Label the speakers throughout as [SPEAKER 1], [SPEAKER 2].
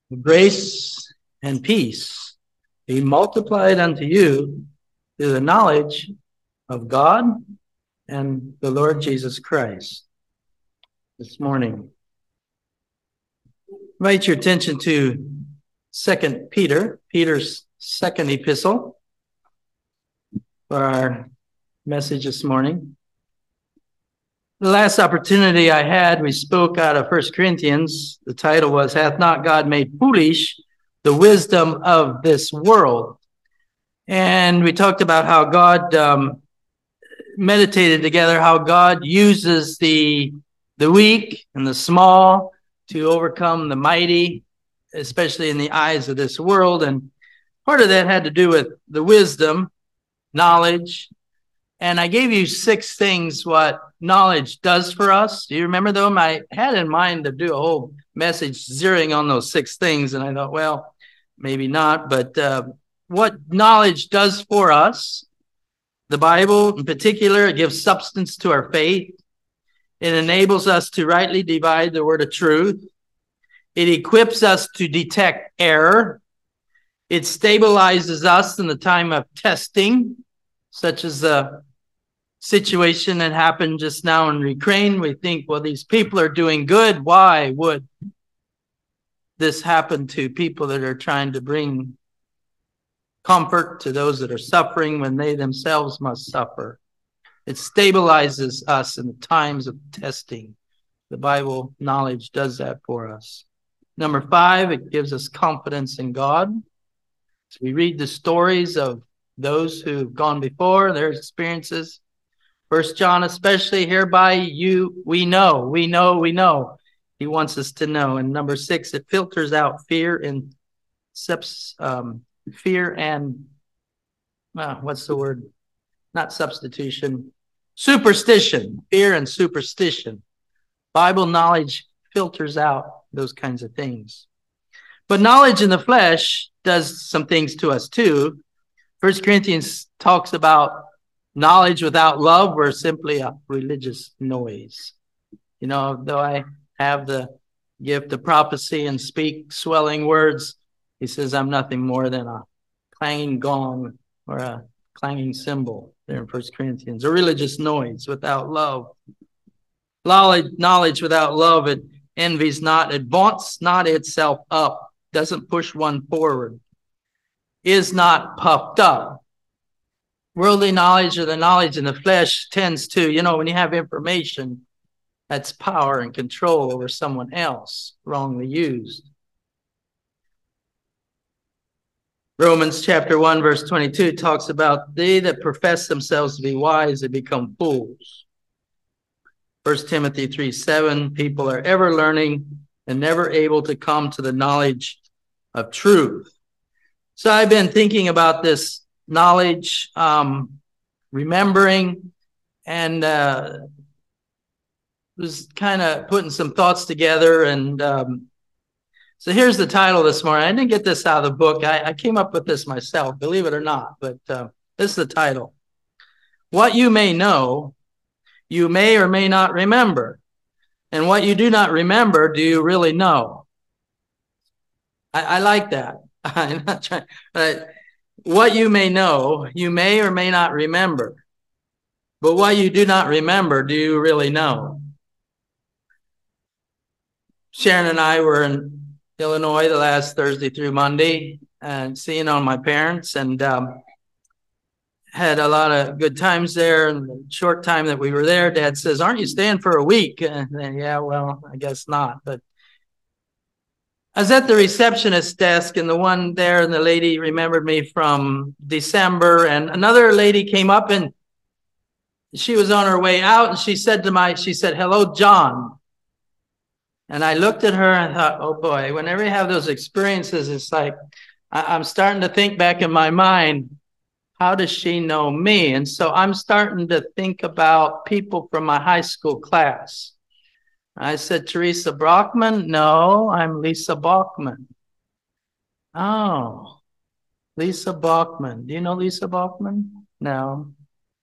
[SPEAKER 1] Grace and peace be multiplied unto you through the knowledge of God and the Lord Jesus Christ. This morning, invite your attention to 2 Peter, Peter's second epistle for our message this morning. The last opportunity I had, we spoke out of 1 Corinthians. The title was, Hath Not God Made Foolish the Wisdom of This World? And we talked about how God meditated together, how God uses the weak and the small to overcome the mighty, especially in the eyes of this world. And part of that had to do with the wisdom, knowledge. And I gave you 6 things what knowledge does for us. Do you remember them? I had in mind to do a whole message zeroing on those 6 things. And I thought, well, maybe not. But what knowledge does for us, the Bible in particular, it gives substance to our faith. It enables us to rightly divide the word of truth. It equips us to detect error. It stabilizes us in the time of testing, such as the situation that happened just now in Ukraine. We think, well, these people are doing good. Why would this happen to people that are trying to bring comfort to those that are suffering when they themselves must suffer? It stabilizes us in the times of testing. The Bible knowledge does that for us. Number 5, it gives us confidence in God. So we read the stories of those who've gone before, their experiences. 1 John especially, hereby we know. He wants us to know. And number 6, it filters out fear and what's the word? Not substitution. Superstition. Fear and superstition. Bible knowledge filters out those kinds of things. But knowledge in the flesh does some things to us too. 1 Corinthians talks about knowledge without love were simply a religious noise. You know, though I have the gift of prophecy and speak swelling words, he says I'm nothing more than a clanging gong or a clanging cymbal there in 1 Corinthians. A religious noise without love. Knowledge without love, it envies not, it vaunts not itself up, doesn't push one forward, is not puffed up. Worldly knowledge or the knowledge in the flesh tends to, when you have information, that's power and control over someone else, wrongly used. Romans chapter 1, verse 22 talks about they that profess themselves to be wise, they become fools. 1 Timothy 3:7, people are ever learning and never able to come to the knowledge of truth. So I've been thinking about this knowledge, remembering, and was kind of putting some thoughts together. And so here's the title this morning. I didn't get this out of the book. I came up with this myself, believe it or not. But this is the title. What you may know, you may or may not remember. And what you do not remember, do you really know? I like that. I'm not trying, but what you may know, you may or may not remember. But what you do not remember, do you really know? Sharon and I were in Illinois the last Thursday through Monday and seeing on my parents, and had a lot of good times there. And the short time that we were there, Dad says, "Aren't you staying for a week?" And then, yeah, well, I guess not. But I was at the receptionist desk, and the one there, and the lady remembered me from December. And another lady came up, and she was on her way out, and she said, "Hello, John." And I looked at her and thought, oh boy, whenever you have those experiences, it's like I'm starting to think back in my mind, how does she know me? And so I'm starting to think about people from my high school class. I said, Teresa Brockman? No, I'm Lisa Bachman. Oh, Lisa Bachman. Do you know Lisa Bachman? No.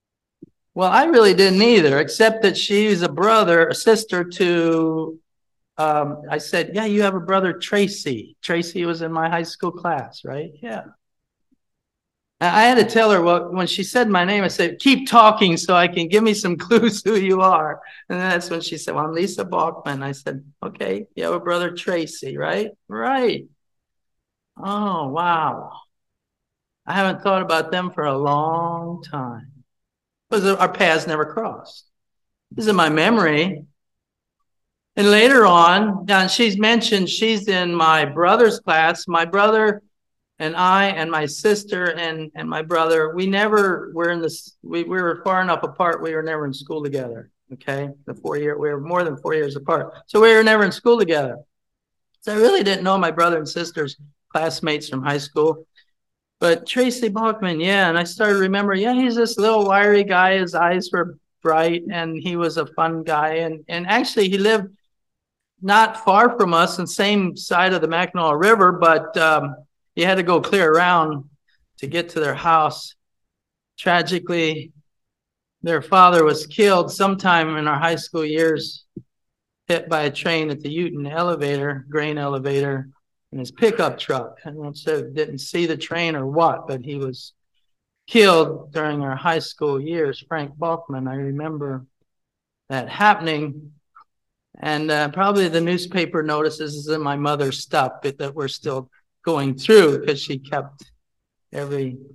[SPEAKER 1] Well, I really didn't either, except that she's a sister to I said, yeah, you have a brother, Tracy. Tracy was in my high school class, right? Yeah. I had to tell her, well, when she said my name, I said, keep talking so I can give me some clues who you are. And that's when she said, well, I'm Lisa Bachman. I said, okay, you have a brother, Tracy, right? Right. Oh, wow. I haven't thought about them for a long time because our paths never crossed. This is in my memory. And later on, she's mentioned she's in my brother's class. My brother and I and my sister and my brother, we never were in this, we were far enough apart, we were never in school together. Okay. We were more than 4 years apart. So we were never in school together. So I really didn't know my brother and sister's classmates from high school. But Tracy Bachman, yeah. And I started remembering, yeah, he's this little wiry guy. His eyes were bright and he was a fun guy. And actually he lived not far from us on the same side of the Mackinac River, but you had to go clear around to get to their house. Tragically, their father was killed sometime in our high school years, hit by a train at the Uton elevator, grain elevator, in his pickup truck. I didn't see the train or what, but he was killed during our high school years. Frank Bachman, I remember that happening. And probably the newspaper notices is in my mother's stuff that we're still going through because she kept I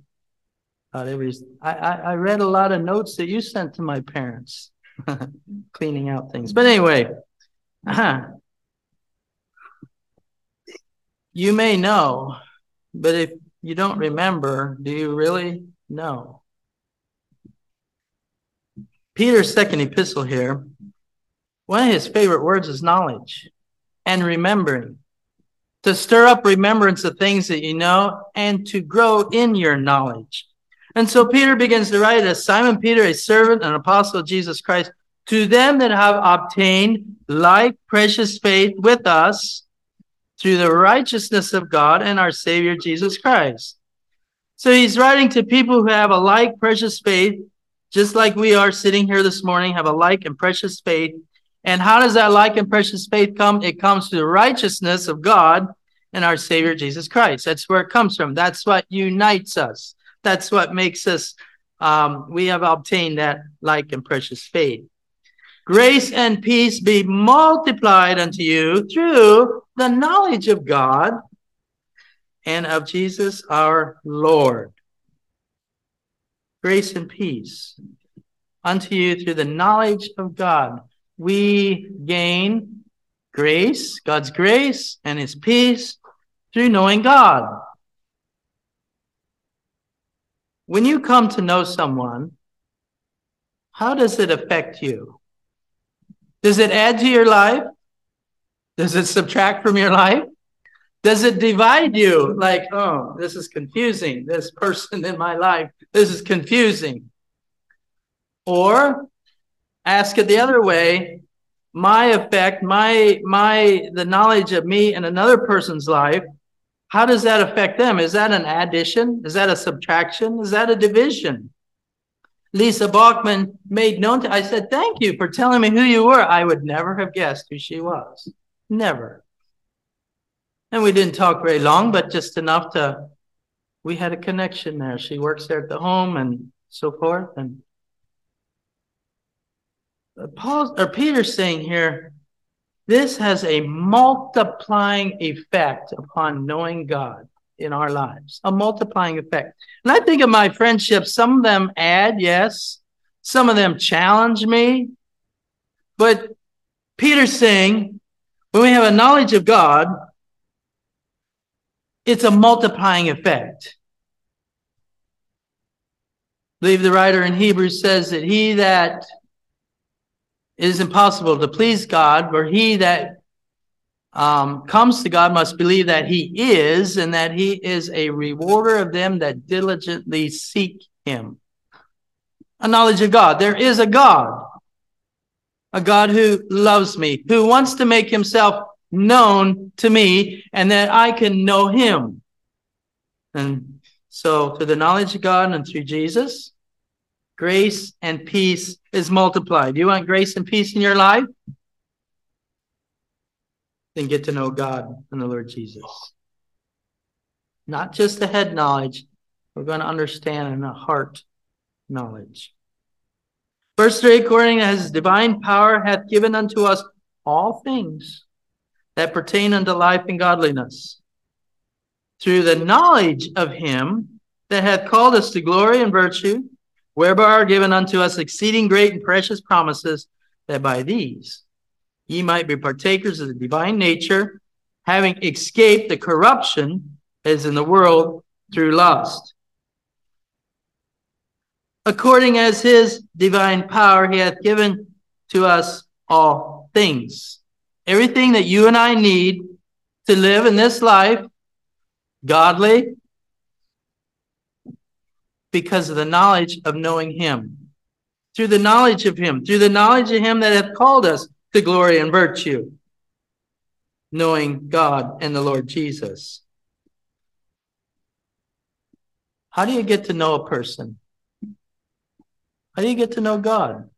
[SPEAKER 1] read a lot of notes that you sent to my parents, cleaning out things. But anyway, you may know, but if you don't remember, do you really know? Peter's second epistle here, one of his favorite words is knowledge and remembering. To stir up remembrance of things that you know and to grow in your knowledge. And so Peter begins to write as Simon Peter, a servant and apostle of Jesus Christ, to them that have obtained like precious faith with us through the righteousness of God and our Savior Jesus Christ. So he's writing to people who have a like precious faith, just like we are sitting here this morning, have a like and precious faith. And how does that like and precious faith come? It comes through the righteousness of God and our Savior Jesus Christ. That's where it comes from. That's what unites us. That's what makes us, we have obtained that like and precious faith. Grace and peace be multiplied unto you through the knowledge of God and of Jesus our Lord. Grace and peace unto you through the knowledge of God. We gain grace, God's grace and his peace through knowing God. When you come to know someone, how does it affect you? Does it add to your life? Does it subtract from your life? Does it divide you? Like, oh, this is confusing. This person in my life, this is confusing. Or ask it the other way. My effect, the knowledge of me in another person's life, how does that affect them? Is that an addition? Is that a subtraction? Is that a division? Lisa Bachman made known to, I said, thank you for telling me who you were. I would never have guessed who she was. Never. And we didn't talk very long, but just enough we had a connection there. She works there at the home and so forth. And Peter's saying here, this has a multiplying effect upon knowing God in our lives, a multiplying effect. And I think of my friendships, some of them add, yes. Some of them challenge me. But Peter's saying, when we have a knowledge of God, it's a multiplying effect. I believe the writer in Hebrews says that he that it is impossible to please God, for he that comes to God must believe that he is, and that he is a rewarder of them that diligently seek him. A knowledge of God. There is a God who loves me, who wants to make himself known to me, and that I can know him. And so through the knowledge of God and through Jesus, grace and peace is multiplied. You want grace and peace in your life? than get to know God and the Lord Jesus. Not just the head knowledge, we're going to understand in the heart knowledge. Verse 3, according as his divine power hath given unto us all things that pertain unto life and godliness, through the knowledge of him that hath called us to glory and virtue, whereby are given unto us exceeding great and precious promises, that by these ye might be partakers of the divine nature, having escaped the corruption that is in the world through lust. According as his divine power, he hath given to us all things. Everything that you and I need to live in this life, godly, because of the knowledge of knowing him. Through the knowledge of him that hath called us to glory and virtue, knowing God and the Lord Jesus. How do you get to know a person? How do you get to know God?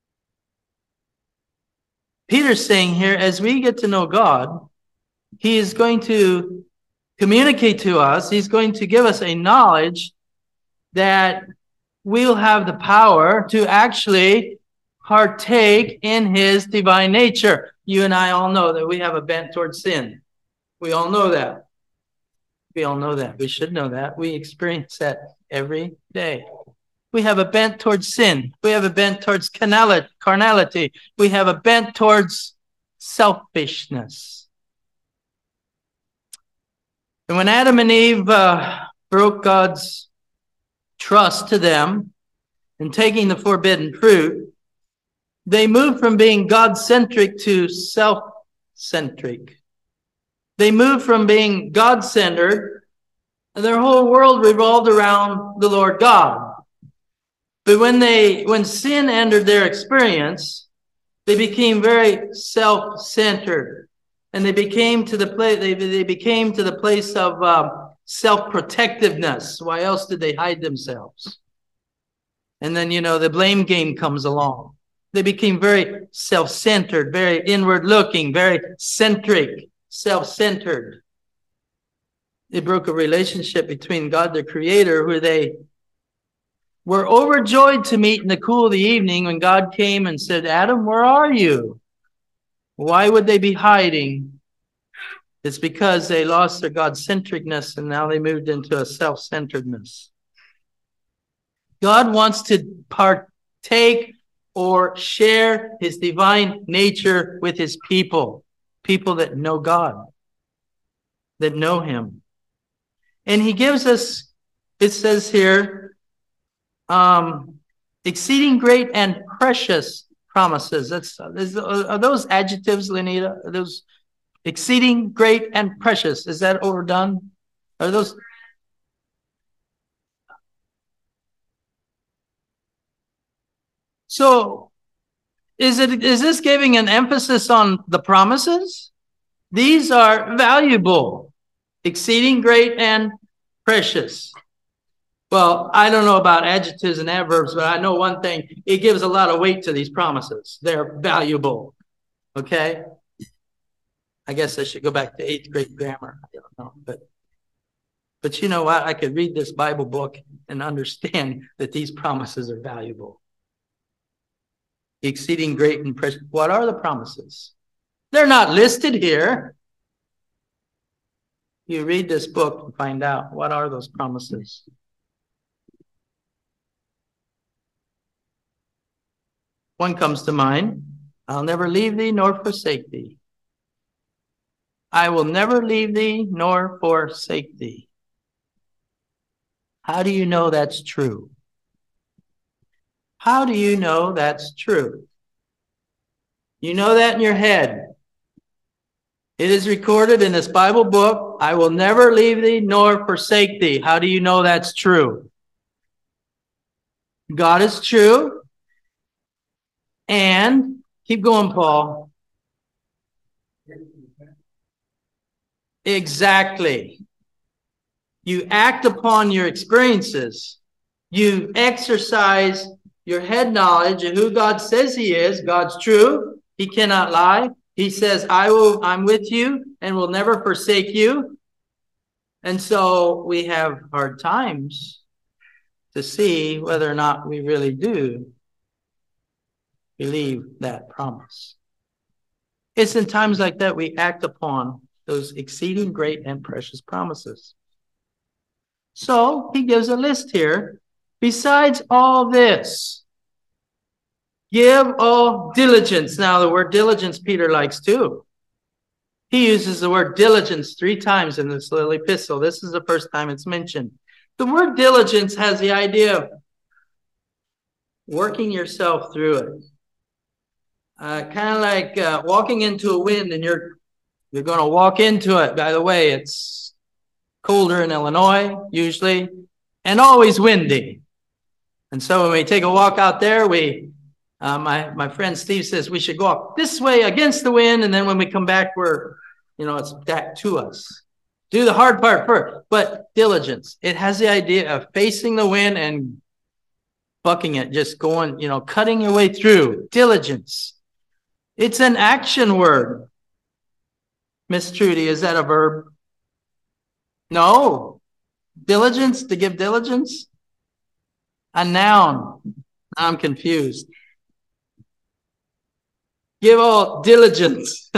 [SPEAKER 1] Peter's saying here, as we get to know God, he is going to communicate to us, he's going to give us a knowledge that we'll have the power to actually partake in his divine nature. You and I all know that we have a bent towards sin. We all know that. We all know that. We should know that. We experience that every day. We have a bent towards sin. We have a bent towards carnality. We have a bent towards selfishness. And when Adam and Eve broke God's trust to them in taking the forbidden fruit, they moved from being God-centric to self-centric. They moved from being God-centered, and their whole world revolved around the Lord God. But when sin entered their experience, they became very self-centered, and they became to the place of self-protectiveness. Why else did they hide themselves? And then the blame game comes along. They became very self-centered, very inward-looking, very centric, self-centered. They broke a relationship between God, the Creator, who they were overjoyed to meet in the cool of the evening when God came and said, Adam, where are you? Why would they be hiding? It's because they lost their God-centricness and now they moved into a self-centeredness. God wants to partake or share his divine nature with his people that know God, that know him. And he gives us, it says here, exceeding great and precious promises. Are those adjectives, Lenita? Are those exceeding great and precious? Is that overdone? Are those? So, is this giving an emphasis on the promises? These are valuable, exceeding great and precious. Well, I don't know about adjectives and adverbs, but I know one thing. It gives a lot of weight to these promises. They're valuable. Okay? I guess I should go back to 8th grade grammar. I don't know. But you know what? I could read this Bible book and understand that these promises are valuable. Exceeding great and precious. What are the promises? They're not listed here. You read this book and find out what are those promises. One comes to mind. I'll never leave thee nor forsake thee. I will never leave thee nor forsake thee. How do you know that's true? How do you know that's true? You know that in your head. It is recorded in this Bible book, I will never leave thee nor forsake thee. How do you know that's true? God is true. And keep going, Paul. Exactly. You act upon your experiences. You exercise your head knowledge of who God says he is. God's true. He cannot lie. He says, I'm with you and will never forsake you. And so we have hard times to see whether or not we really do believe that promise. It's in times like that we act upon those exceeding great and precious promises. So he gives a list here. Besides all this, give all diligence. Now, the word diligence Peter likes too. He uses the word diligence 3 times in this little epistle. This is the first time it's mentioned. The word diligence has the idea of working yourself through it. Kind of like walking into a wind, and you're going to walk into it. By the way, it's colder in Illinois, usually, and always windy. And so when we take a walk out there, my friend Steve says we should go up this way against the wind, and then when we come back, it's back to us. Do the hard part first. But diligence, it has the idea of facing the wind and bucking it, just going, cutting your way through. Diligence. It's an action word. Miss Trudy, is that a verb? No. Diligence, to give diligence? A noun. I'm confused. Give all diligence.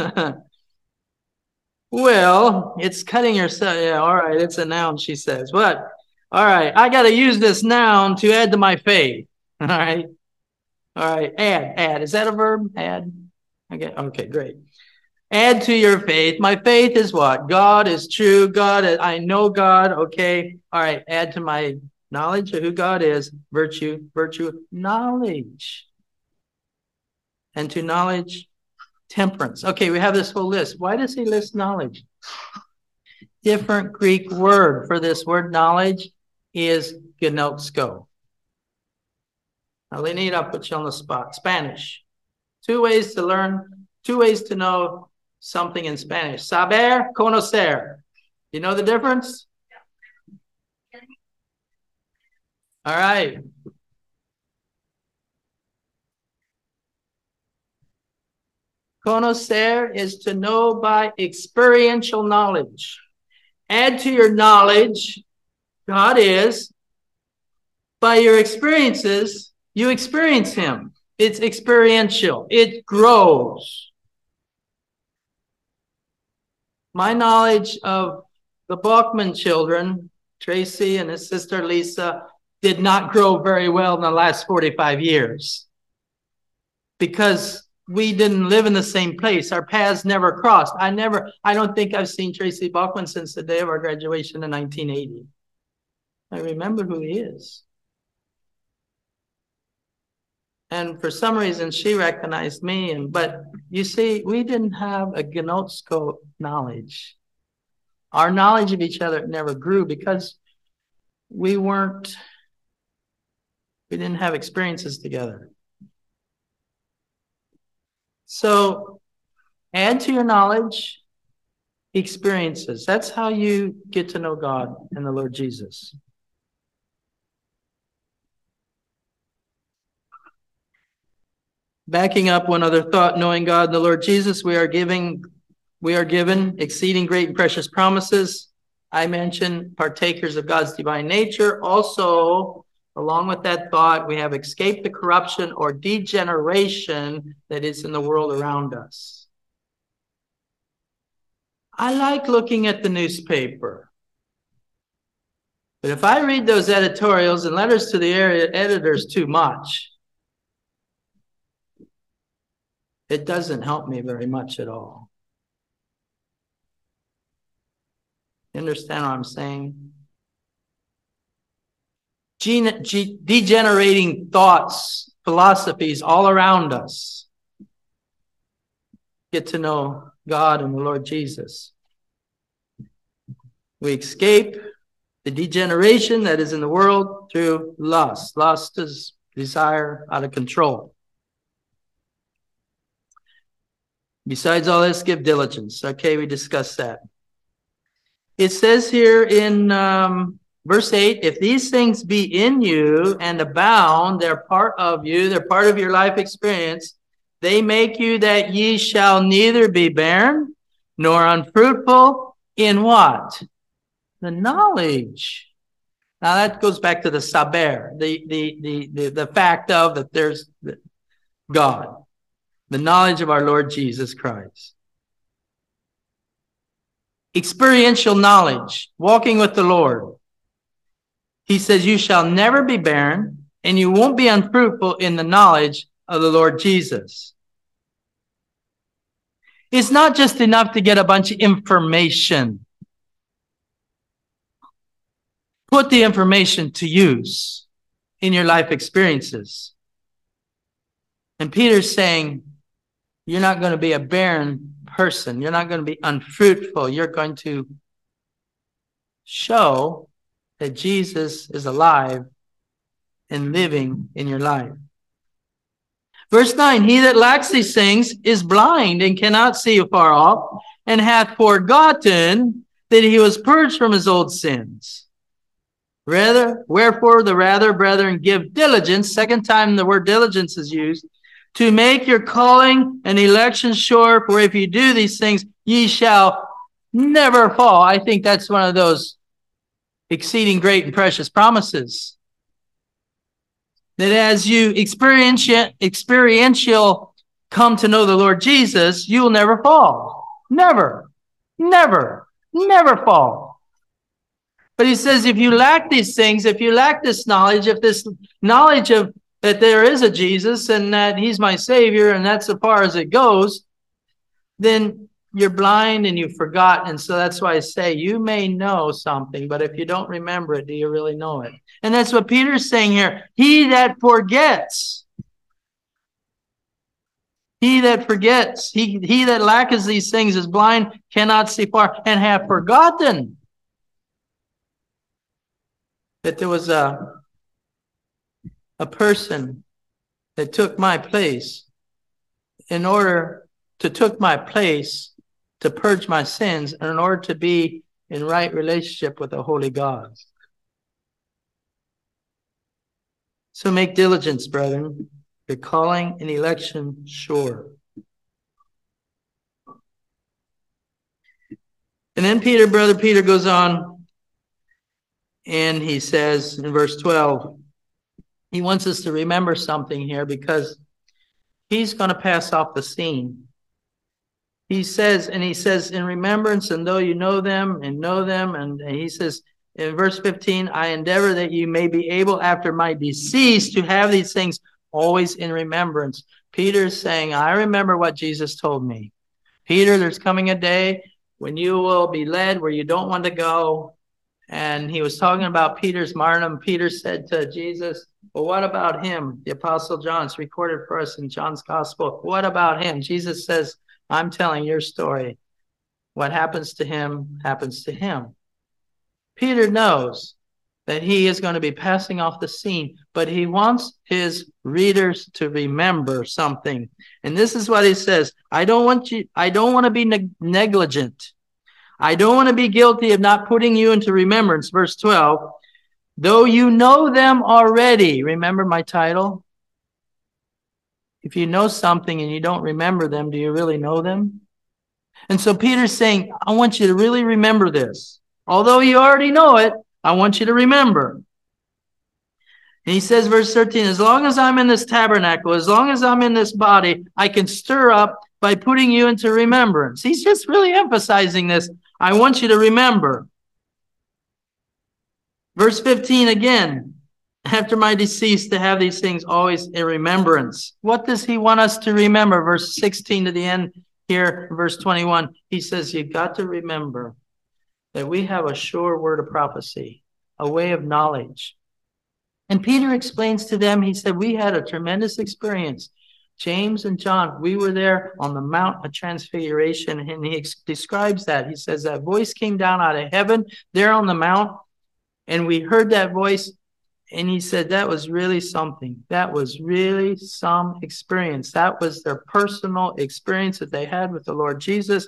[SPEAKER 1] Well, it's cutting yourself. Yeah, all right, it's a noun, she says. What? All right, I got to use this noun to add to my faith. All right. All right, add. Is that a verb? Add. Okay, great. Add to your faith. My faith is what? God is true. I know God. Okay. All right. Add to my knowledge of who God is. Virtue, knowledge. And to knowledge, temperance. Okay, we have this whole list. Why does he list knowledge? Different Greek word for this word knowledge is gnosko. Now, Lenita, I'll put you on the spot. Spanish. 2 ways to learn, 2 ways to know something in Spanish. Saber, conocer. You know the difference? All right. Conocer is to know by experiential knowledge. Add to your knowledge, God is, by your experiences, you experience him. It's experiential. It grows. My knowledge of the Bachman children, Tracy and his sister Lisa, did not grow very well in the last 45 years because we didn't live in the same place. Our paths never crossed. I don't think I've seen Tracy Bachman since the day of our graduation in 1980. I remember who he is. And for some reason, she recognized me. But you see, we didn't have a gnosko knowledge. Our knowledge of each other never grew because we didn't have experiences together. So add to your knowledge experiences. That's how you get to know God and the Lord Jesus. Backing up one other thought, knowing God and the Lord Jesus, we are given exceeding great and precious promises. I mentioned partakers of God's divine nature. Also, along with that thought, we have escaped the corruption or degeneration that is in the world around us. I like looking at the newspaper. But if I read those editorials and letters to the editors too much, it doesn't help me very much at all. You understand what I'm saying? Degenerating thoughts, philosophies all around us. Get to know God and the Lord Jesus. We escape the degeneration that is in the world through lust. Lust is desire out of control. Besides all this, give diligence. Okay, we discussed that. It says here in verse 8, if these things be in you and abound, they're part of you, they're part of your life experience, They make you that ye shall neither be barren nor unfruitful in what? The knowledge. Now that goes back to the saber, the fact of that there's God, the knowledge of our Lord Jesus Christ. Experiential knowledge, walking with the Lord. He says you shall never be barren and you won't be unfruitful in the knowledge of the Lord Jesus. It's not just enough to get a bunch of information. Put the information to use in your life experiences. And Peter's saying, you're not going to be a barren person. You're not going to be unfruitful. You're going to show that Jesus is alive and living in your life. Verse 9, he that lacks these things is blind and cannot see afar off, and hath forgotten that he was purged from his old sins. Wherefore the rather, brethren, give diligence, second time the word diligence is used, to make your calling and election sure, for if you do these things, ye shall never fall. I think that's one of those exceeding great and precious promises. That as you experiential come to know the Lord Jesus, you will never fall. Never, never, never fall. But he says, if you lack these things, if you lack this knowledge, if this knowledge of that there is a Jesus and that he's my Savior and that's as far as it goes, then you're blind and you've forgotten. And so that's why I say you may know something, but if you don't remember it, do you really know it? And that's what Peter's saying here. He that forgets, he that lacketh these things is blind, cannot see far, and have forgotten that there was a person that took my place to purge my sins and in order to be in right relationship with the Holy God. So make diligence, brethren, your calling and election sure. And then Brother Peter goes on and he says in verse 12, he wants us to remember something here because he's going to pass off the scene. He says in remembrance, and though you know them, and he says in verse 15, I endeavor that you may be able after my decease to have these things always in remembrance. Peter's saying, I remember what Jesus told me. Peter, there's coming a day when you will be led where you don't want to go. And he was talking about Peter's martyrdom. Peter said to Jesus, well, what about him? The Apostle John, it's recorded for us in John's Gospel. What about him? Jesus says, I'm telling your story. What happens to him, happens to him. Peter knows that he is going to be passing off the scene, but he wants his readers to remember something. And this is what he says. I don't want to be negligent. I don't want to be guilty of not putting you into remembrance. Verse 12, though you know them already. Remember my title? If you know something and you don't remember them, do you really know them? And so Peter's saying, I want you to really remember this. Although you already know it, I want you to remember. And he says, verse 13, as long as I'm in this tabernacle, as long as I'm in this body, I can stir up by putting you into remembrance. He's just really emphasizing this. I want you to remember. Verse 15 again, after my decease to have these things always in remembrance. What does he want us to remember? Verse 16 to the end here, verse 21, he says, you've got to remember that we have a sure word of prophecy, a way of knowledge. And Peter explains to them, he said, we had a tremendous experience. James and John, we were there on the Mount of Transfiguration, and he describes that. He says that voice came down out of heaven there on the mount, and we heard that voice, and he said that was really something. That was really some experience. That was their personal experience that they had with the Lord Jesus.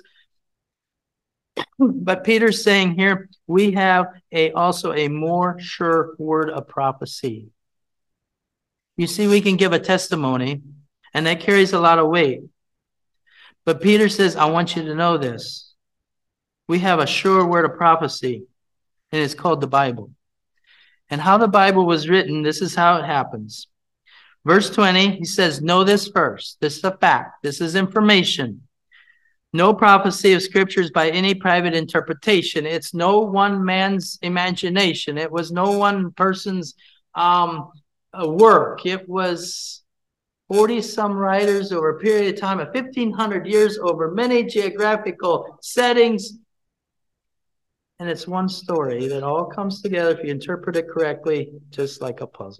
[SPEAKER 1] But Peter's saying here, we have also a more sure word of prophecy. You see, we can give a testimony, And that carries a lot of weight. But Peter says, I want you to know this. We have a sure word of prophecy, and it's called the Bible. And how the Bible was written, this is how it happens. Verse 20, he says, know this first. This is a fact. This is information. No prophecy of Scripture is by any private interpretation. It's no one man's imagination. It was no one person's work. It was 40-some writers over a period of time of 1,500 years over many geographical settings. And it's one story that all comes together, if you interpret it correctly, just like a puzzle.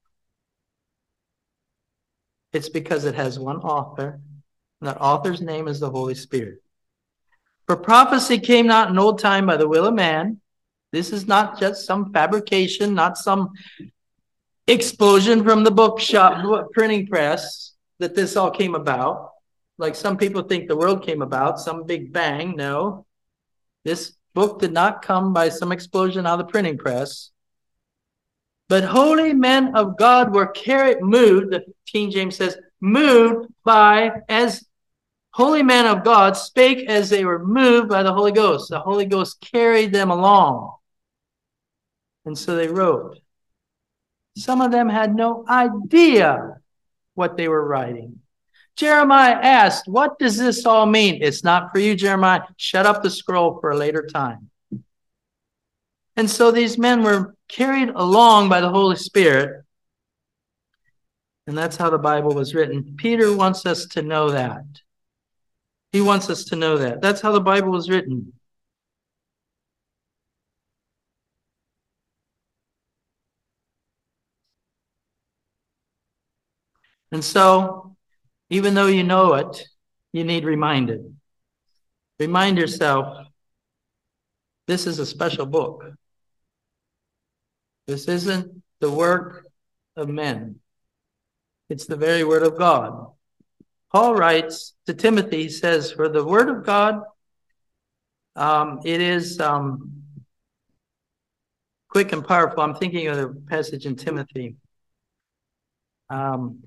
[SPEAKER 1] It's because it has one author, and that author's name is the Holy Spirit. For prophecy came not in old time by the will of man. This is not just some fabrication, not some explosion from the bookshop printing press that this all came about. Like some people think the world came about, some big bang. No. This book did not come by some explosion out of the printing press. But holy men of God were moved, the King James says, moved by, as holy men of God spake as they were moved by the Holy Ghost. The Holy Ghost carried them along. And so they wrote. Some of them had no idea what they were writing. Jeremiah asked, what does this all mean? It's not for you, Jeremiah. Shut up the scroll for a later time. And so these men were carried along by the Holy Spirit. And that's how the Bible was written. Peter wants us to know that. He wants us to know that. That's how the Bible was written. And so, even though you know it, you need reminded. Remind yourself, this is a special book. This isn't the work of men. It's the very word of God. Paul writes to Timothy, he says, for the word of God, it is quick and powerful. I'm thinking of the passage in Timothy. All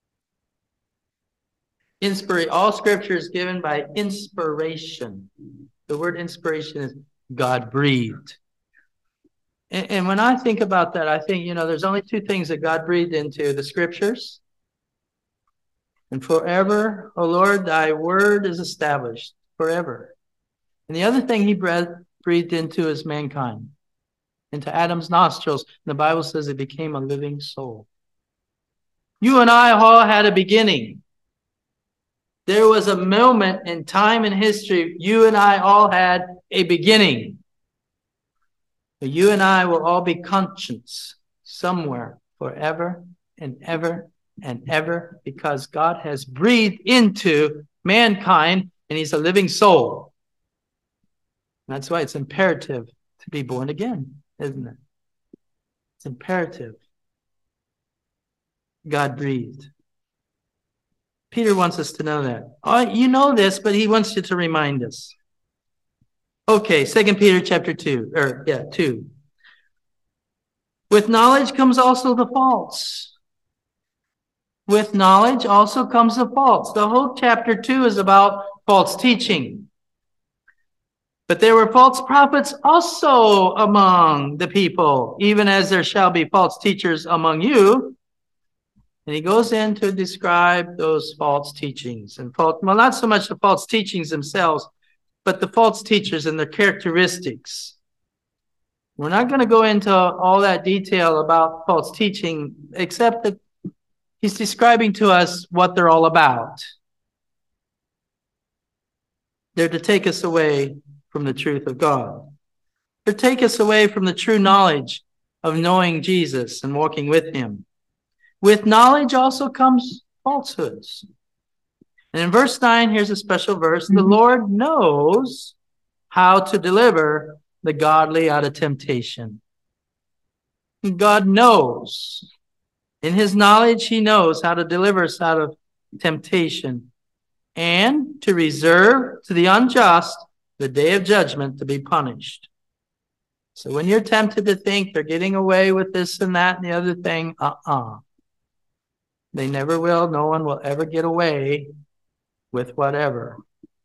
[SPEAKER 1] scripture is given by inspiration. The word inspiration is God breathed. And when I think about that, I think, there's only two things that God breathed into: the scriptures. And forever, O Lord, thy word is established forever. And the other thing he breathed into is mankind, into Adam's nostrils. And the Bible says it became a living soul. You and I all had a beginning. There was a moment in time and history, you and I all had a beginning. But you and I will all be conscious somewhere forever and ever and ever, because God has breathed into mankind and he's a living soul. And that's why it's imperative to be born again, isn't it? It's imperative. God breathed. Peter wants us to know that. You know this, but he wants you to remind us. Okay, 2 Peter chapter 2. With knowledge comes also the faults. With knowledge also comes the faults. The whole chapter 2 is about false teaching. But there were false prophets also among the people, even as there shall be false teachers among you. And he goes in to describe those false teachings. Not so much the false teachings themselves, but the false teachers and their characteristics. We're not going to go into all that detail about false teaching, except that he's describing to us what they're all about. They're to take us away from the truth of God. They're to take us away from the true knowledge of knowing Jesus and walking with him. With knowledge also comes falsehoods. And in verse 9, here's a special verse. The Lord knows how to deliver the godly out of temptation. God knows. In his knowledge, he knows how to deliver us out of temptation and to reserve to the unjust the day of judgment to be punished. So when you're tempted to think they're getting away with this and that and the other thing, They never will. No one will ever get away with whatever.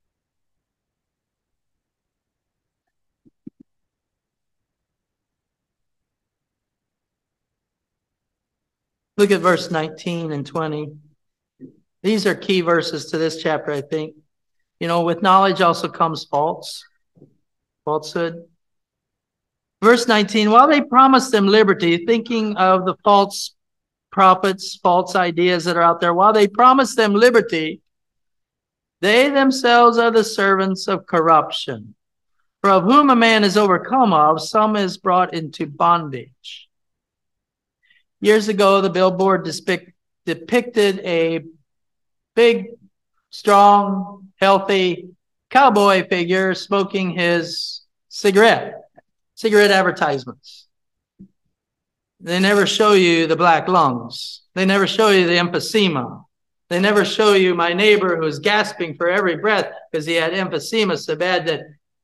[SPEAKER 1] Look at verse 19 and 20. These are key verses to this chapter, I think. With knowledge also comes falsehood. Verse 19, while they promised them liberty, thinking of the false prophets, false ideas that are out there, while they promised them liberty, they themselves are the servants of corruption. For of whom a man is overcome of, some is brought into bondage. Years ago, the billboard depicted a big, strong, healthy cowboy figure smoking his cigarette advertisements. They never show you the black lungs. They never show you the emphysema. They never show you my neighbor who's gasping for every breath because he had emphysema so bad that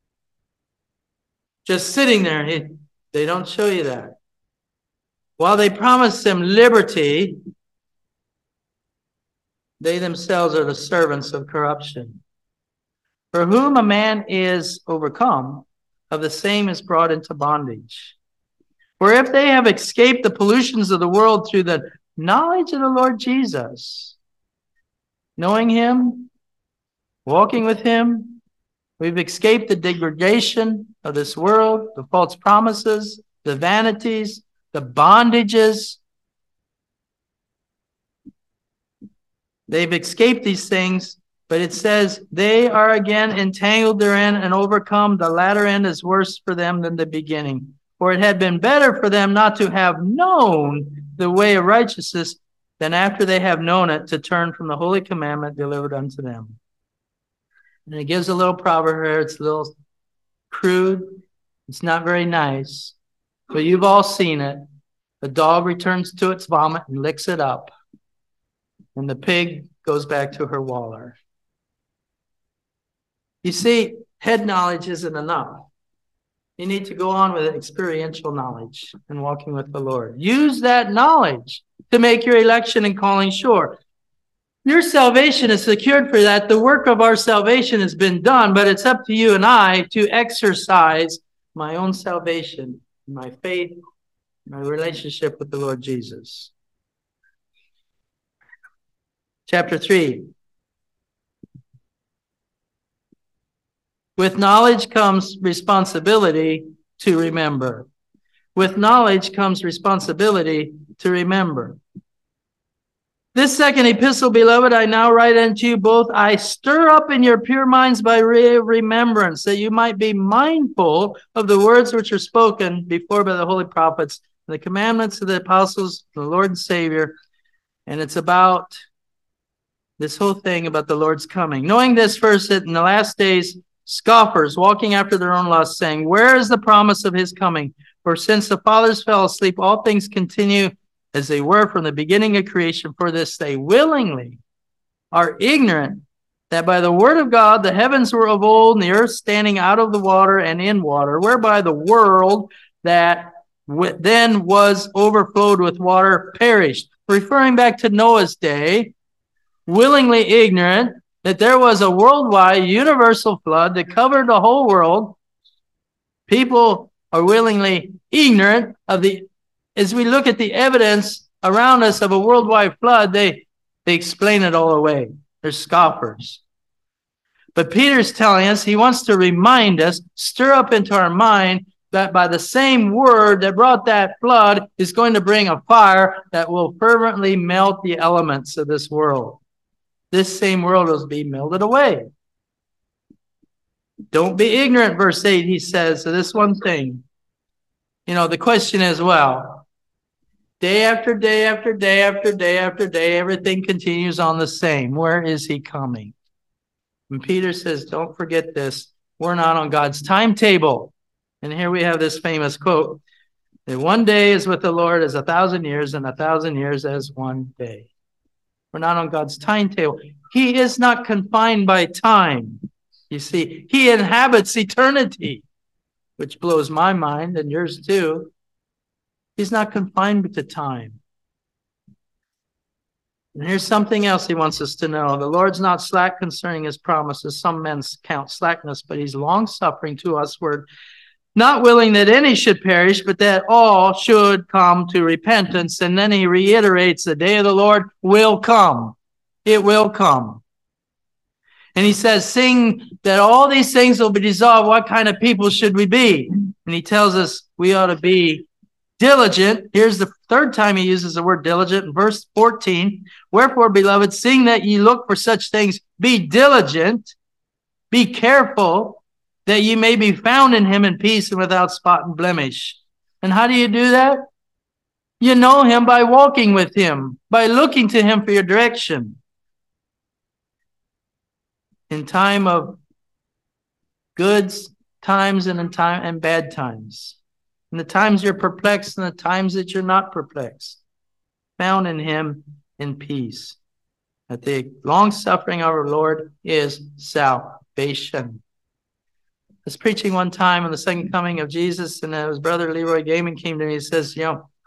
[SPEAKER 1] just sitting there, they don't show you that. While they promise them liberty, they themselves are the servants of corruption. For whom a man is overcome, of the same is brought into bondage. For if they have escaped the pollutions of the world through the knowledge of the Lord Jesus, knowing him, walking with him, we've escaped the degradation of this world, the false promises, the vanities, the bondages. They've escaped these things, but it says they are again entangled therein and overcome. The latter end is worse for them than the beginning. For it had been better for them not to have known the way of righteousness than after they have known it to turn from the holy commandment delivered unto them. And it gives a little proverb here. It's a little crude. It's not very nice. But you've all seen it. The dog returns to its vomit and licks it up. And the pig goes back to her waller. You see, head knowledge isn't enough. You need to go on with experiential knowledge and walking with the Lord. Use that knowledge to make your election and calling sure. Your salvation is secured for that. The work of our salvation has been done, but it's up to you and I to exercise my own salvation, my faith, my relationship with the Lord Jesus. Chapter 3. With knowledge comes responsibility to remember. With knowledge comes responsibility to remember. This second epistle, beloved, I now write unto you both. I stir up in your pure minds by remembrance, that you might be mindful of the words which are spoken before by the holy prophets, the commandments of the apostles, the Lord and Savior. And it's about this whole thing about the Lord's coming. Knowing this first, that in the last days, scoffers walking after their own lusts, saying, where is the promise of his coming? For since the fathers fell asleep, all things continue as they were from the beginning of creation. For this they willingly are ignorant that by the word of God the heavens were of old, and the earth standing out of the water and in water, whereby the world that then was overflowed with water perished. Referring back to Noah's day, willingly ignorant that there was a worldwide universal flood that covered the whole world. People are willingly ignorant of as we look at the evidence around us of a worldwide flood, they explain it all away. They're scoffers. But Peter's telling us, he wants to remind us, stir up into our mind, that by the same word that brought that flood is going to bring a fire that will fervently melt the elements of this world. This same world will be melted away. Don't be ignorant, verse 8, he says, of this one thing. The question is, well, day after day after day after day after day, everything continues on the same. Where is he coming? And Peter says, don't forget this. We're not on God's timetable. And here we have this famous quote, that one day is with the Lord as 1,000 years, and 1,000 years as one day. We're not on God's timetable. He is not confined by time. You see, he inhabits eternity, which blows my mind and yours too. He's not confined to time. And here's something else he wants us to know. The Lord's not slack concerning his promises. Some men count slackness, but he's long-suffering to usward, not willing that any should perish, but that all should come to repentance. And then he reiterates, the day of the Lord will come. It will come. And he says, seeing that all these things will be dissolved, what kind of people should we be? And he tells us we ought to be diligent. Here's the third time he uses the word diligent in verse 14. Wherefore, beloved, seeing that ye look for such things, be diligent, be careful, that ye may be found in him in peace and without spot and blemish. And how do you do that? You know him by walking with him, by looking to him for your direction. In time of good times and in time and bad times. In the times you're perplexed and the times that you're not perplexed. Found in him in peace. That the long suffering of our Lord is salvation. I was preaching one time on the second coming of Jesus, and his brother Leroy Gaiman came to me and says,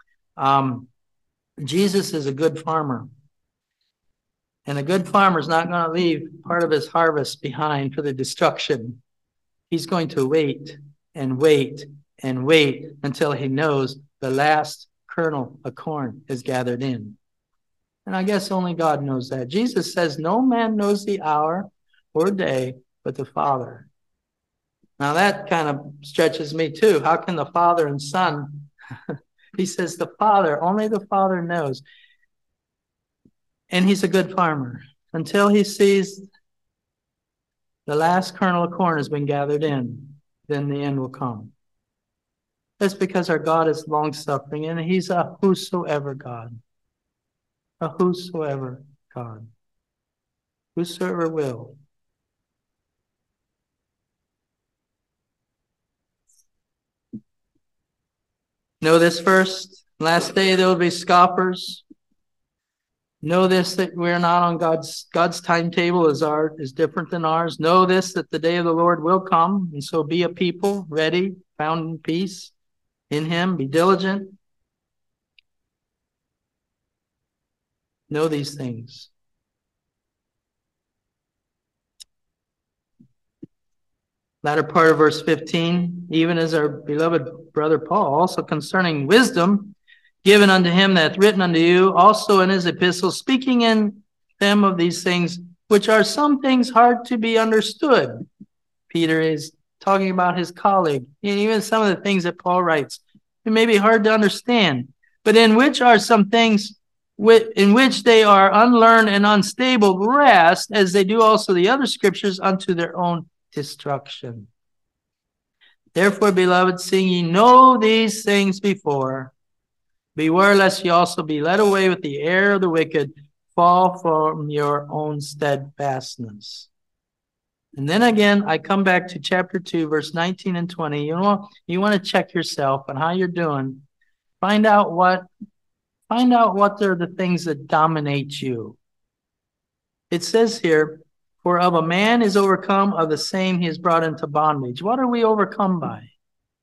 [SPEAKER 1] Jesus is a good farmer. And a good farmer is not going to leave part of his harvest behind for the destruction. He's going to wait and wait and wait until he knows the last kernel of corn is gathered in. And I guess only God knows that. Jesus says, no man knows the hour or day but the Father. Now that kind of stretches me too. How can the Father and Son? He says the Father, only the Father knows. And he's a good farmer. Until he sees the last kernel of corn has been gathered in, then the end will come. That's because our God is long-suffering, and he's a whosoever God. A whosoever God. Whosoever will. Know this first. Last day there will be scoffers. Know this, that we're not on God's timetable is different than ours. Know this, that the day of the Lord will come. And so be a people ready, found in peace in him. Be diligent. Know these things. Latter part of verse 15, even as our beloved brother Paul, also concerning wisdom, given unto him that hath written unto you, also in his epistles, speaking in them of these things, which are some things hard to be understood. Peter is talking about his colleague, and even some of the things that Paul writes. It may be hard to understand, but in which are some things in which they are unlearned and unstable, rest, as they do also the other scriptures, unto their own destruction. Therefore, beloved, seeing ye know these things before, beware lest ye also be led away with the error of the wicked, fall from your own steadfastness. And then again, I come back to chapter 2, verse 19 and 20. You want to check yourself on how you're doing. Find out what are the things that dominate you. It says here, for of a man is overcome, of the same he is brought into bondage. What are we overcome by?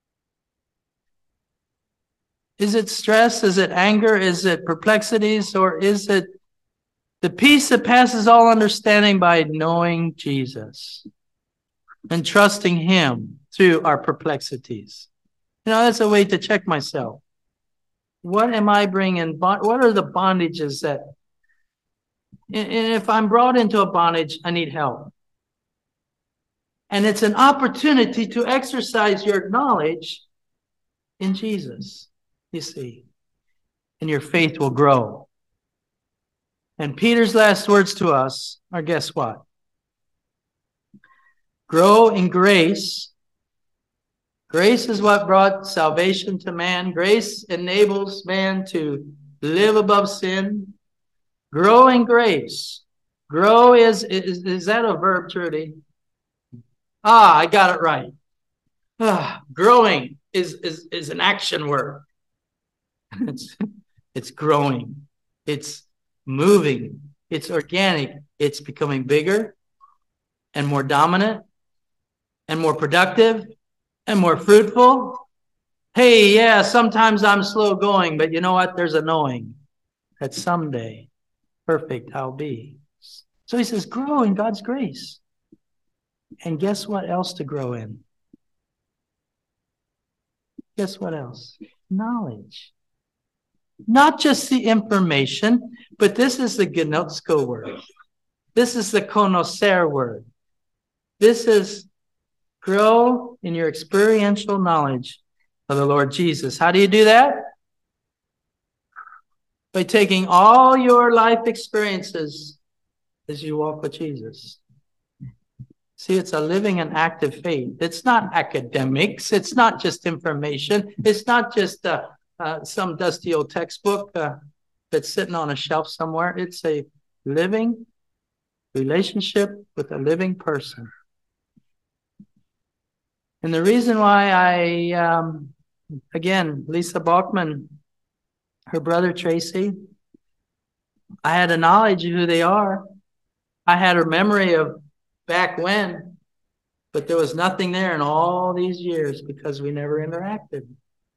[SPEAKER 1] Is it stress? Is it anger? Is it perplexities? Or is it the peace that passes all understanding by knowing Jesus and trusting him through our perplexities? You know, that's a way to check myself. What am I bringing? What are the bondages that... And if I'm brought into a bondage, I need help. And it's an opportunity to exercise your knowledge in Jesus, you see. And your faith will grow. And Peter's last words to us are, guess what? Grow in grace. Grace is what brought salvation to man. Grace enables man to live above sin. Grow in grace. Grow is that a verb, Trudy? I got it right. Growing is an action word. It's growing. It's moving. It's organic. It's becoming bigger and more dominant and more productive and more fruitful. Hey, yeah, sometimes I'm slow going, but you know what? There's a knowing that someday perfect I'll be. So he says, grow in God's grace. And guess what else to grow in? Guess what else? Knowledge. Not just the information, but this is the gnosko word. This is the conocer word. This is grow in your experiential knowledge of the Lord Jesus. How do you do that? By taking all your life experiences as you walk with Jesus. See, it's a living and active faith. It's not academics. It's not just information. It's not just some dusty old textbook that's sitting on a shelf somewhere. It's a living relationship with a living person. And the reason why again, Lisa Bachman, her brother Tracy, I had a knowledge of who they are. I had a memory of back when, but there was nothing there in all these years because we never interacted.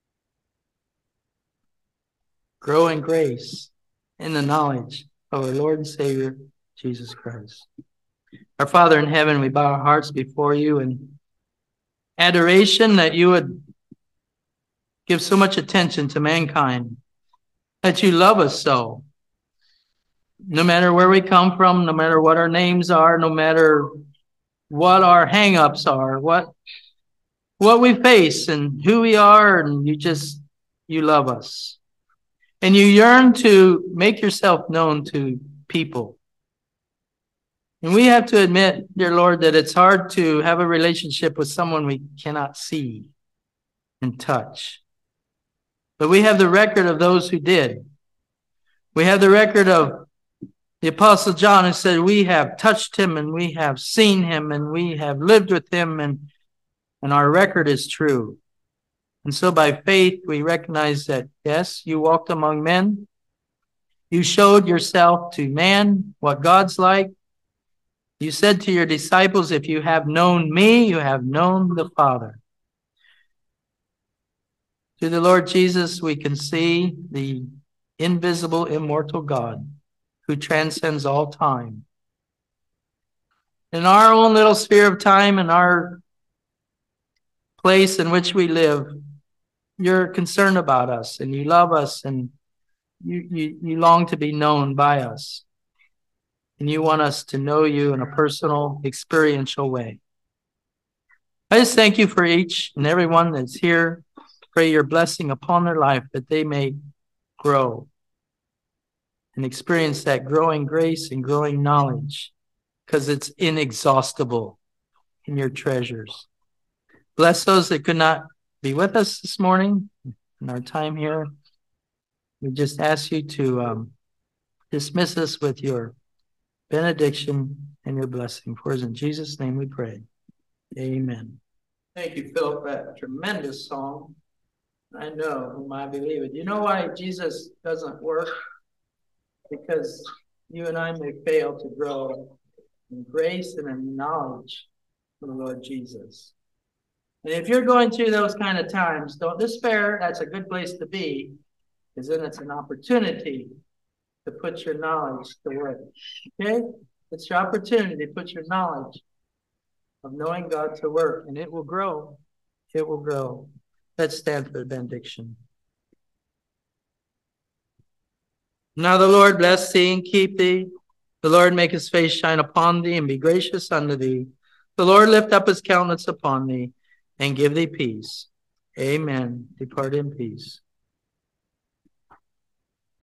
[SPEAKER 1] Grow in grace, in the knowledge of our Lord and Savior, Jesus Christ. Our Father in heaven, we bow our hearts before you in adoration that you would give so much attention to mankind, that you love us so. No matter where we come from, no matter what our names are, no matter what our hang-ups are, what we face and who we are, and you love us. And you yearn to make yourself known to people. And we have to admit, dear Lord, that it's hard to have a relationship with someone we cannot see and touch. But we have the record of those who did. We have the record of the Apostle John, who said, we have touched him and we have seen him and we have lived with him, and our record is true. And so by faith, we recognize that, yes, you walked among men. You showed yourself to man what God's like. You said to your disciples, if you have known me, you have known the Father. Through the Lord Jesus, we can see the invisible, immortal God who transcends all time. In our own little sphere of time, in our place in which we live, you're concerned about us and you love us and you long to be known by us. And you want us to know you in a personal, experiential way. I just thank you for each and every one that's here. Pray your blessing upon their life that they may grow and experience that growing grace and growing knowledge, because it's inexhaustible in your treasures. Bless those that could not be with us this morning in our time here. We just ask you to dismiss us with your benediction and your blessing. For us in Jesus' name we pray. Amen. Thank you, Philip, for that tremendous song. I know whom I believe it. You know why Jesus doesn't work? Because you and I may fail to grow in grace and in knowledge of the Lord Jesus. And if you're going through those kind of times, don't despair. That's a good place to be, because then it's an opportunity to put your knowledge to work. Okay? It's your opportunity to put your knowledge of knowing God to work, and it will grow. It will grow. Let's stand for the benediction. Now the Lord bless thee and keep thee. The Lord make his face shine upon thee and be gracious unto thee. The Lord lift up his countenance upon thee and give thee peace. Amen. Depart in peace.